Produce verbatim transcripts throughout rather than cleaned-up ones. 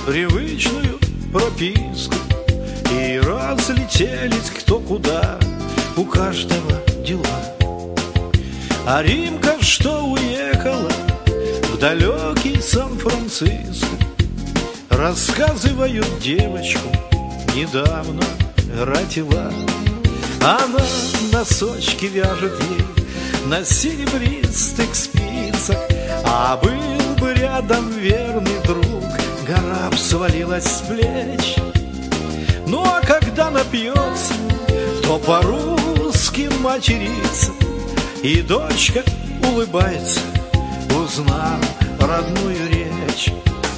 привычную прописку, и разлетелись кто куда, у каждого дела. А Римка, что уехала в далекий Сан-Франциско, рассказывают девочку, недавно родила. Она носочки вяжет ей на серебристых спицах, а был бы рядом верный друг, гора б свалилась с плеч. Ну а когда напьется, то по-русски матерится, и дочка улыбается, узнав родную речь.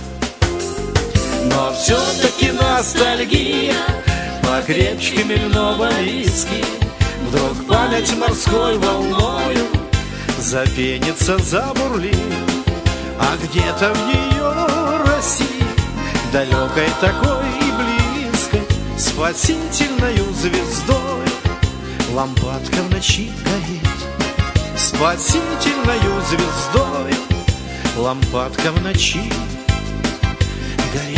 Но все-таки ностальгия покрепче хмельного виски, вдруг память морской волною запенится, забурлит. А где-то в ее России, далекой такой и близкой, спасительною звездой лампадка в ночи горит. Спасительною звездой лампадка в ночи горит.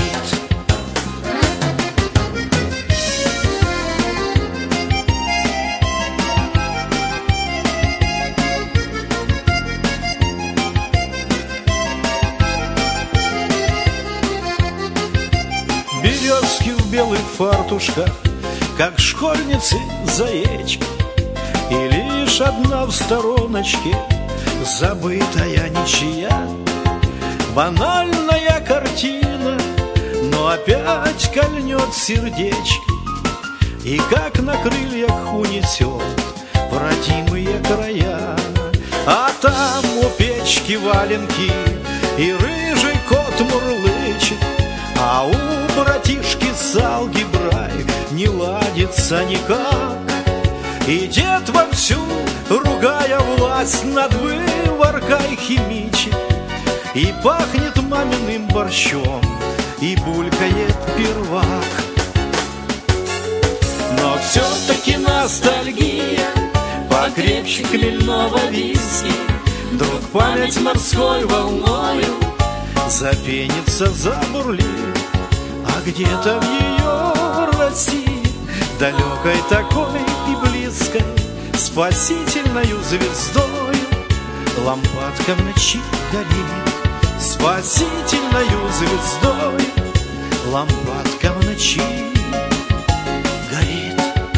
Березки в белых фартушках, как школьницы заечки, и лишь одна в стороночке забытая ничья. Банальная картина, но опять кольнет сердечки, и как на крыльях унесет в родимые края. А там у печки валенки, и рыжий кот мурлычет, а у братишки с алгеброй не ладится никак. И дед вовсю, ругая власть, над вываркой химичит, и пахнет маминым борщом, и булькает первак. Но все-таки ностальгия покрепче хмельного виски, вдруг память морской волною запенится, забурлит. А где-то в ее России, далекой такой и близкой, спасительною звездой лампадка в ночи горит. Спасительною звездой лампадка в ночи горит.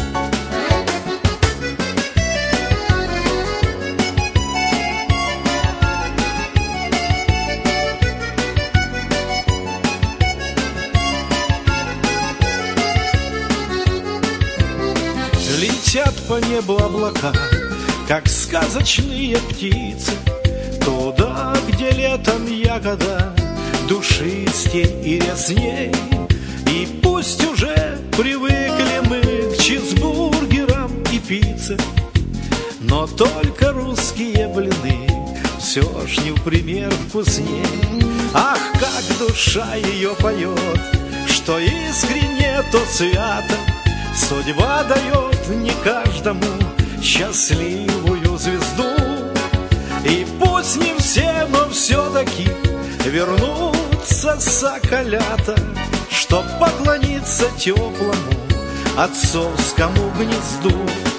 Летят по небу облака, как сказочные птицы, туда, где летом ягода душистей и резней. И пусть уже привыкли мы к чизбургерам и пицце, но только русские блины все ж не в пример вкусней. Ах, как душа ее поет, что искренне, то свято. Судьба дает не каждому счастливую звезду, и пусть не все, но все-таки вернутся соколята, чтоб поклониться теплому отцовскому гнезду.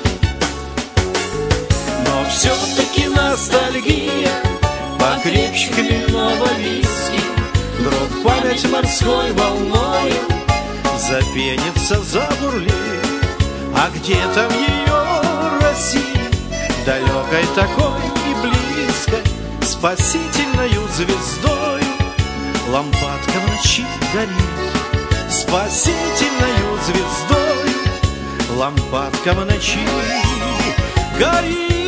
Но все-таки ностальгия покрепче хмельного виски, вдруг память морской волною запенится, забурлит. А где-то в ее России, далекой такой и близкой, спасительною звездой лампадка в ночи горит. Спасительною звездой лампадка в ночи горит.